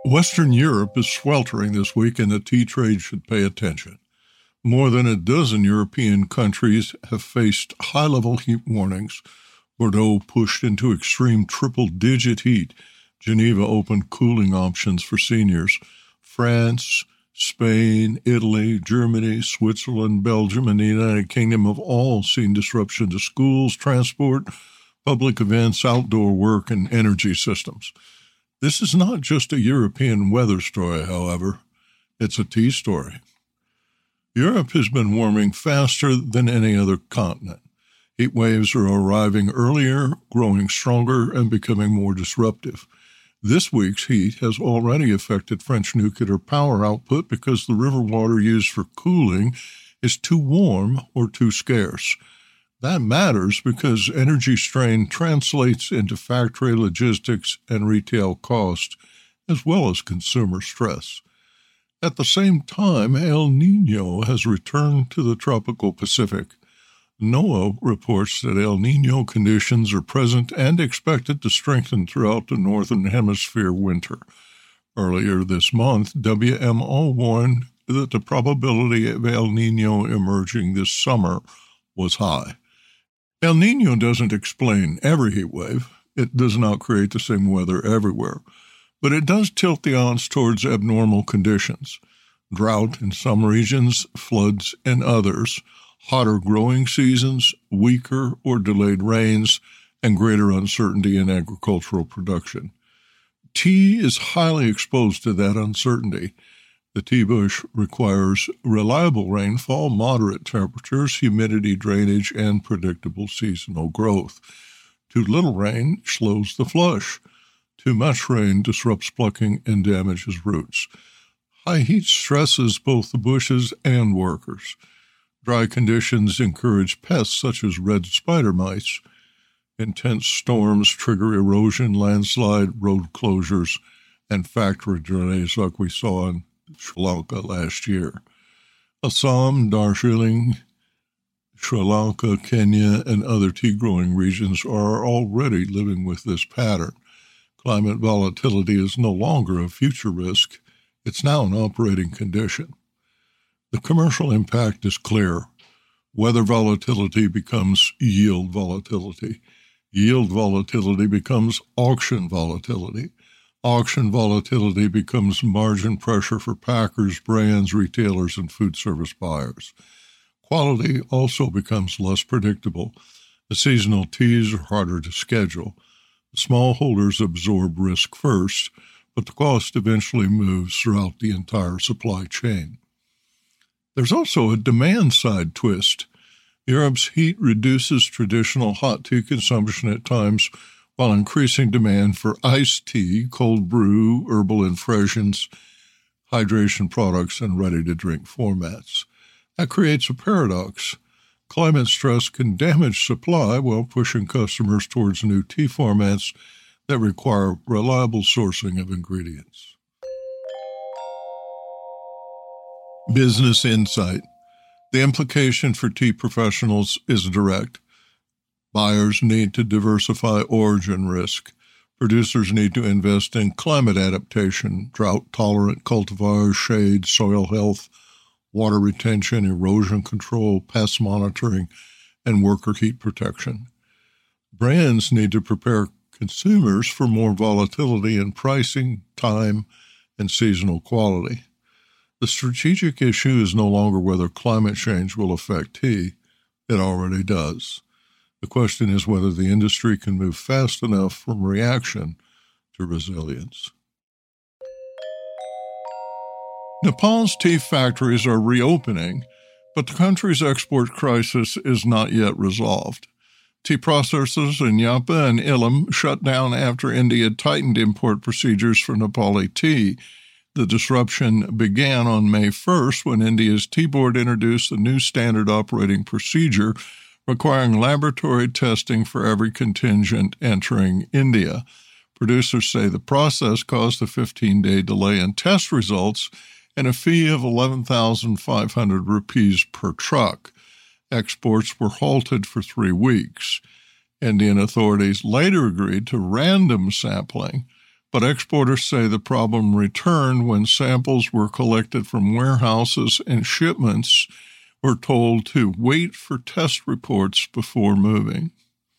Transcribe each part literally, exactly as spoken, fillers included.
Western Europe is sweltering this week, and the tea trade should pay attention. More than a dozen European countries have faced high-level heat warnings. Bordeaux pushed into extreme triple-digit heat. Geneva opened cooling options for seniors. France, Spain, Italy, Germany, Switzerland, Belgium, and the United Kingdom have all seen disruption to schools, transport, public events, outdoor work, and energy systems. This is not just a European weather story, however. It's a tea story. Europe has been warming faster than any other continent. Heat waves are arriving earlier, growing stronger, and becoming more disruptive. This week's heat has already affected French nuclear power output because the river water used for cooling is too warm or too scarce. That matters because energy strain translates into factory logistics and retail cost, as well as consumer stress. At the same time, El Niño has returned to the tropical Pacific. NOAA reports that El Niño conditions are present and expected to strengthen throughout the Northern Hemisphere winter. Earlier this month, W M O warned that the probability of El Niño emerging this summer was high. El Niño doesn't explain every heat wave. It does not create the same weather everywhere. But it does tilt the odds towards abnormal conditions. Drought in some regions, floods in others, hotter growing seasons, weaker or delayed rains, and greater uncertainty in agricultural production. Tea is highly exposed to that uncertainty. The tea bush requires reliable rainfall, moderate temperatures, humidity, drainage, and predictable seasonal growth. Too little rain slows the flush. Too much rain disrupts plucking and damages roots. High heat stresses both the bushes and workers. Dry conditions encourage pests such as red spider mites. Intense storms trigger erosion, landslide, road closures, and factory delays like we saw in Sri Lanka last year. Assam, Darjeeling, Sri Lanka, Kenya, and other tea-growing regions are already living with this pattern. Climate volatility is no longer a future risk. It's now an operating condition. The commercial impact is clear. Weather volatility becomes yield volatility. Yield volatility becomes auction volatility. Auction volatility becomes margin pressure for packers, brands, retailers, and food service buyers. Quality also becomes less predictable. The seasonal teas are harder to schedule. The smallholders absorb risk first, but the cost eventually moves throughout the entire supply chain. There's also a demand-side twist. Europe's heat reduces traditional hot tea consumption at times while increasing demand for iced tea, cold brew, herbal infusions, hydration products, and ready-to-drink formats. That creates a paradox. Climate stress can damage supply while pushing customers towards new tea formats that require reliable sourcing of ingredients. Business insight. The implication for tea professionals is direct. Buyers need to diversify origin risk. Producers need to invest in climate adaptation, drought-tolerant cultivars, shade, soil health, water retention, erosion control, pest monitoring, and worker heat protection. Brands need to prepare consumers for more volatility in pricing, time, and seasonal quality. The strategic issue is no longer whether climate change will affect tea. It already does. The question is whether the industry can move fast enough from reaction to resilience. Nepal's tea factories are reopening, but the country's export crisis is not yet resolved. Tea processors in Yapa and Ilam shut down after India tightened import procedures for Nepali tea. The disruption began on May first when India's Tea Board introduced a new standard operating procedure requiring laboratory testing for every contingent entering India. Producers say the process caused a fifteen-day delay in test results and a fee of eleven thousand five hundred rupees per truck. Exports were halted for three weeks. Indian authorities later agreed to random sampling, But exporters say the problem returned when samples were collected from warehouses and shipments were told to wait for test reports before moving.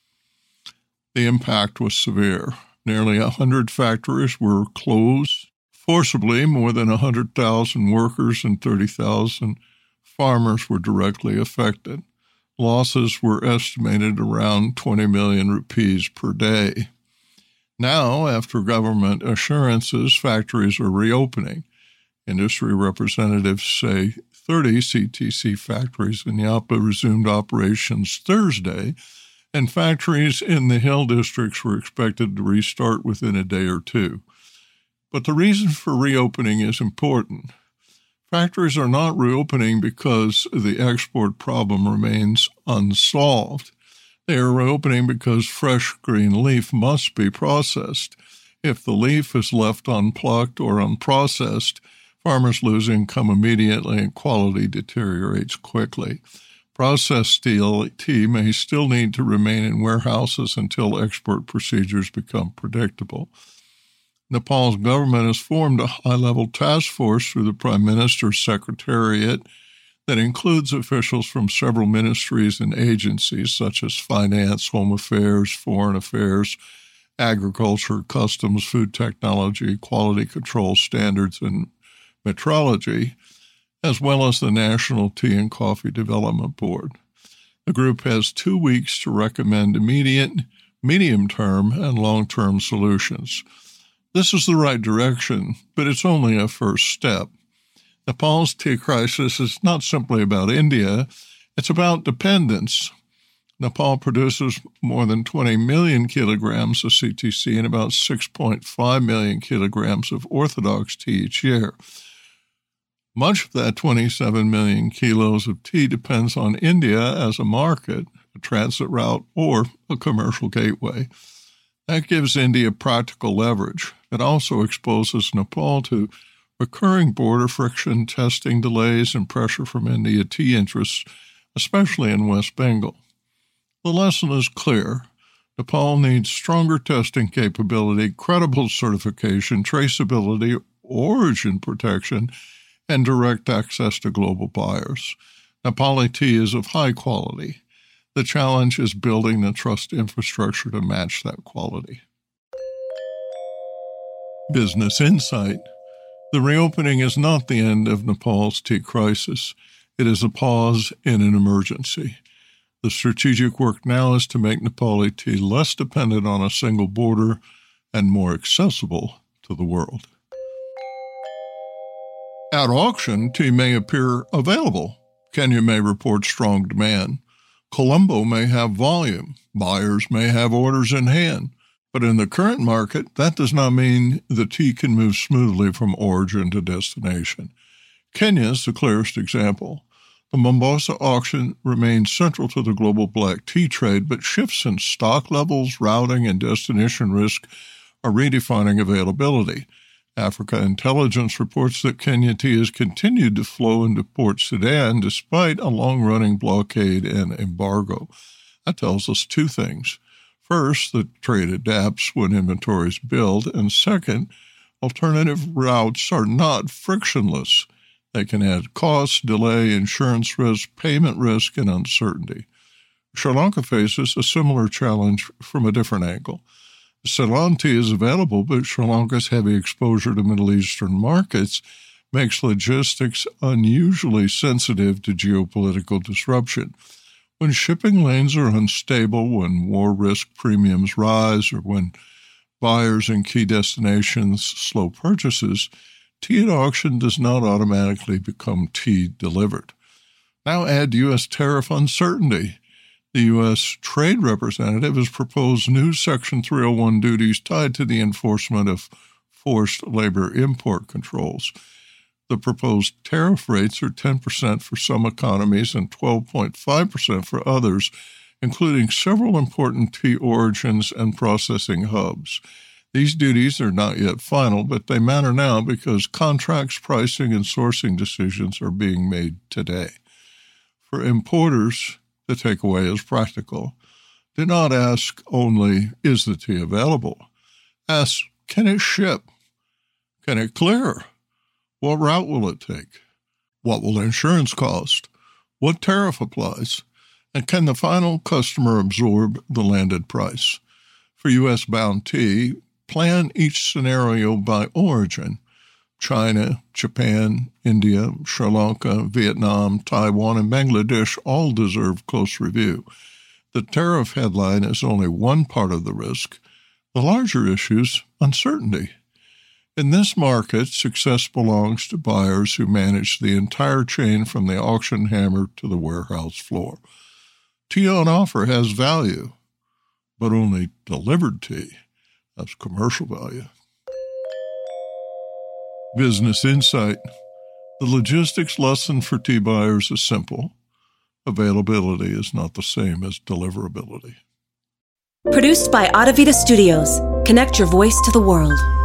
The impact was severe. Nearly one hundred factories were closed forcibly. More than one hundred thousand workers and thirty thousand farmers were directly affected. Losses were estimated around twenty million rupees per day. Now, after government assurances, factories are reopening. Industry representatives say thirty C T C factories in Yapa resumed operations Thursday, and factories in the hill districts were expected to restart within a day or two. But the reason for reopening is important. Factories are not reopening because the export problem remains unsolved. They are reopening because fresh green leaf must be processed. If the leaf is left unplucked or unprocessed, farmers lose income immediately and quality deteriorates quickly. Processed tea may still need to remain in warehouses until export procedures become predictable. Nepal's government has formed a high-level task force through the Prime Minister's Secretariat that includes officials from several ministries and agencies such as Finance, Home Affairs, Foreign Affairs, Agriculture, Customs, Food Technology, Quality Control Standards, and Metrology, as well as the National Tea and Coffee Development Board. The group has two weeks to recommend immediate, medium-term, and long-term solutions. This is the right direction, but it's only a first step. Nepal's tea crisis is not simply about India, it's about dependence. Nepal produces more than twenty million kilograms of C T C and about six point five million kilograms of orthodox tea each year. Much of that twenty-seven million kilos of tea depends on India as a market, a transit route, or a commercial gateway. That gives India practical leverage. It also exposes Nepal to recurring border friction, testing delays, and pressure from India tea interests, especially in West Bengal. The lesson is clear. Nepal needs stronger testing capability, credible certification, traceability, origin protection, and direct access to global buyers. Nepali tea is of high quality. The challenge is building the trust infrastructure to match that quality. Business Insight. The reopening is not the end of Nepal's tea crisis. It is a pause in an emergency. The strategic work now is to make Nepali tea less dependent on a single border and more accessible to the world. At auction, tea may appear available. Kenya may report strong demand. Colombo may have volume. Buyers may have orders in hand. But in the current market, that does not mean the tea can move smoothly from origin to destination. Kenya is the clearest example. The Mombasa auction remains central to the global black tea trade, but shifts in stock levels, routing, and destination risk are redefining availability. Africa Intelligence reports that Kenya tea has continued to flow into Port Sudan despite a long-running blockade and embargo. That tells us two things. First, the trade adapts when inventories build, and second, alternative routes are not frictionless. They can add costs, delay, insurance risk, payment risk, and uncertainty. Sri Lanka faces a similar challenge from a different angle. Ceylon tea is available, but Sri Lanka's heavy exposure to Middle Eastern markets makes logistics unusually sensitive to geopolitical disruption. When shipping lanes are unstable, when war risk premiums rise, or when buyers in key destinations slow purchases, tea at auction does not automatically become tea delivered. Now add U S tariff uncertainty. The U S Trade Representative has proposed new Section three oh one duties tied to the enforcement of forced labor import controls. The proposed tariff rates are ten percent for some economies and twelve point five percent for others, including several important tea origins and processing hubs. These duties are not yet final, but they matter now because contracts, pricing, and sourcing decisions are being made today. For importers, the takeaway is practical. Do not ask only, is the tea available? Ask, Can it ship? Can it clear? What route will it take? What will insurance cost? What tariff applies? And can the final customer absorb the landed price? For U S-bound tea, plan each scenario by origin. China, Japan, India, Sri Lanka, Vietnam, Taiwan, and Bangladesh all deserve close review. The tariff headline is only one part of the risk. The larger issue is uncertainty. In this market, success belongs to buyers who manage the entire chain from the auction hammer to the warehouse floor. Tea on offer has value, but only delivered tea has commercial value. Business insight. The logistics lesson for tea buyers is simple. Availability is not the same as deliverability. Produced by Audavita Studios. Connect your voice to the world.